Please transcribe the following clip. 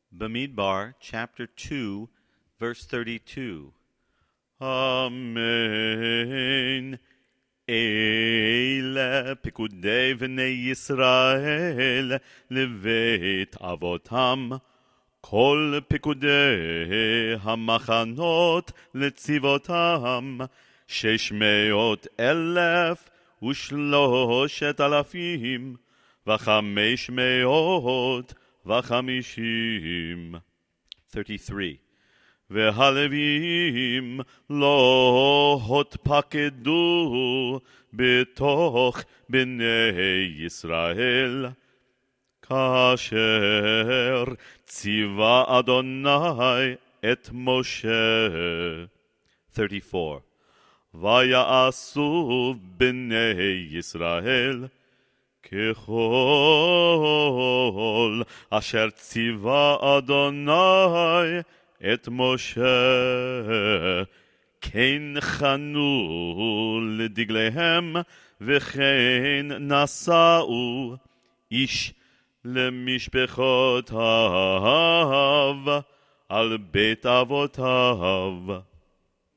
Bamidbar, chapter 2, verse 32. Amen. אלה פקודי בני ישראל לבית אבותם, כל פקודי המחנות לצבאותם, 600,000 ו550. 33. והלווים לא התפקדו בתוך בני ישראל, כאשר ציווה אדוני את משה. 34. ויעשו בני ישראל ככל אשר ציווה אדוני את משה, כן חנו לדגליהם, וכן נשאו איש למשפחותיו על בית אבותיו.